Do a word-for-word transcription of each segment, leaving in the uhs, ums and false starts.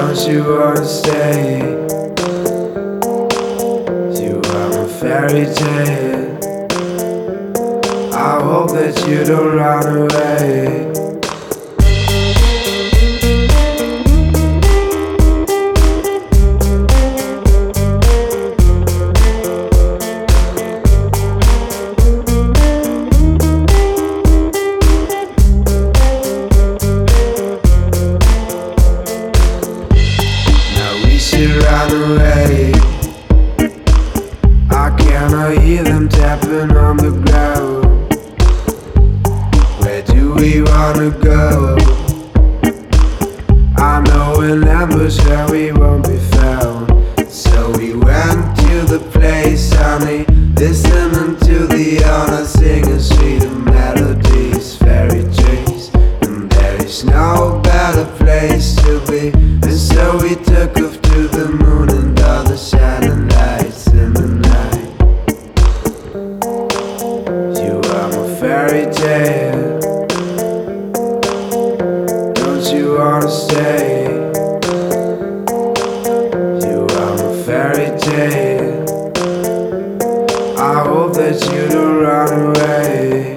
Don't you wanna stay? You are my fairy tale. I hope that you don't run away. Run away. I cannot hear them tapping on the ground. Where do we wanna go? I know an ambush where we won't be found. So we went to the place, honey, listening to the honor singing sweet melodies, fairy dreams. And there is no better place to be. And so we took off to the moon and all the shining lights in the night. You are my fairy tale. Don't you wanna stay? You are my fairy tale. I hope that you don't run away.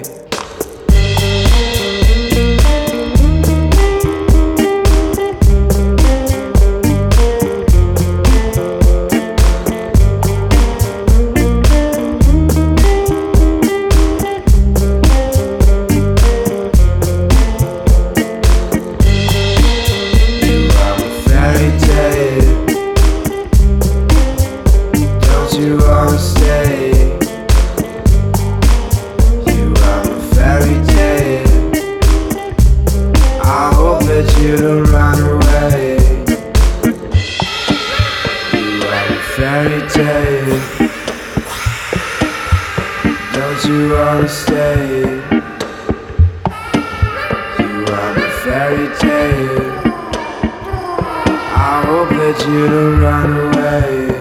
You wanna stay? You are my fairy tale. I hope that you don't run away. You are my fairy tale. Don't you wanna stay? You are my fairy tale. I hope that you don't run away.